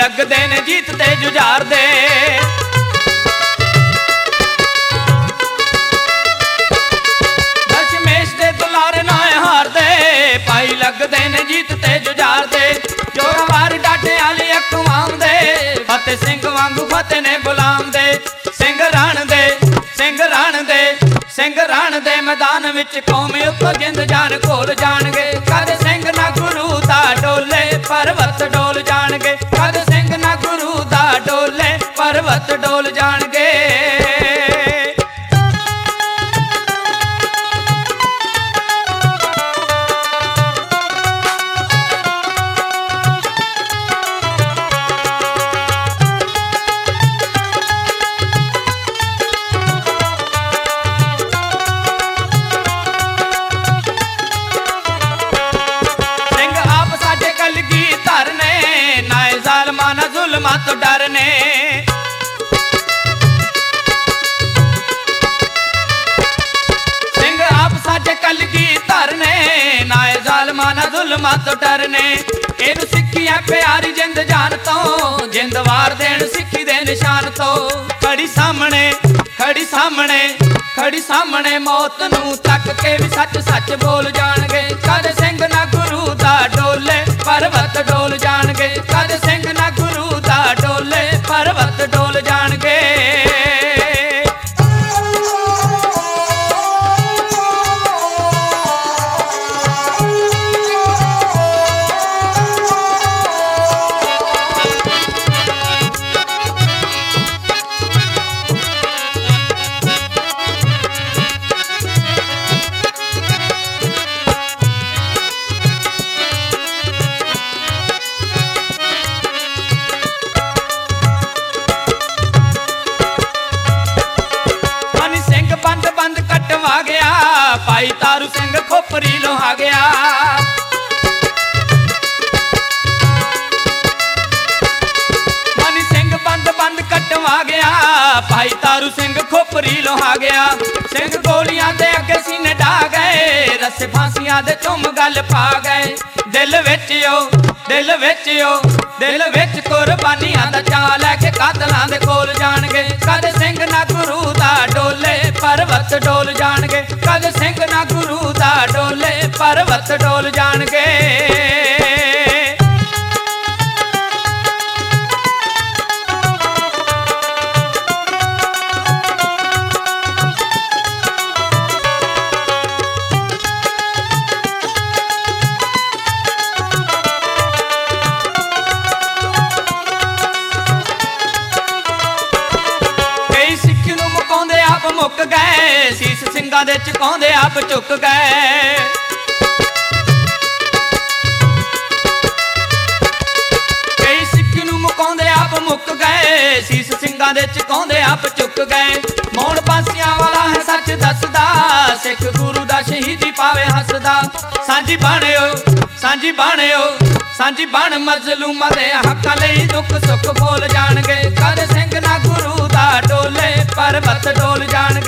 लगदे ने जीत ते जुझार दे। दशमेश दे दुलारे नाए हार दे, भाई लगदे ने जीत ते जुझार दे। जोरावर डाटे आली अखवाम दे, फतेह सिंह वांगू फतेह ने गुलाम दे। सिंह राण दे, सिंह राण दे, सिंह राण दे मैदान विच कौम उत्तों जिंद जान घोल जाणगे। कद सिंह ना गुरु दा डोले पर्वत डोल जाणगे, कद सिंह ना गुरु दा डोले पर्वत डोल जाणगे। जुल्मां तो डरने, सिंह आप साडे कलगीधर ने, नाए जालमां ना जुल्मां तो डरने। इहनूं सिक्खियां प्यारी जिंद जान तो, जिंद वार देण सिक्खी दे निशान तो। खड़ी सामने, खड़ी सामने, खड़ी सामने मौत नूं तक के भी सच सच बोल जाणगे। कद सिंह ना गुरु दा डोले पर्वत डोल जाणगे, कद सिंह ना गुरु दा डोले पर्वत डोल जाणगे। गया भाई तारू सिंह खोपरी लोहा गया। मनी सिंह बंद बंद कटवा गया, भाई तारू सिंह खोपरी लोहा गया। सिंह गोलियां दे अगे सीने डा गए, रस्से फांसियां दे चुम गल पा गए। दिल विच ओ, दिल विच ओ, दिल विच कुर्बानियां दा चा लैके कातलां दे कोल जाणगे। कद सिंह ना गुरु दा डोले पर्वत डोल जाणगे, कद सिंह ना गुरु दा डोले पर्वत डोल जाणगे। मुक गए सीस सिंगां दे झुकाउंदे आप झुक गए। कई सिख नूं मुकाउंदे आप मुक गए, सीस सिंगां दे झुकाउंदे आप झुक गए। मौन पासियां वाला है सच दसदा, सिख गुरु दा शहीदी पावे हसदा। सांझी बणिओ, सांझी बणिओ, सांझी बण मजलूमां दे हक्कां लई दुख सुख बोल जाणगे। कद सिंह ना गुरु दा डोले पर्वत डोल जाणगे।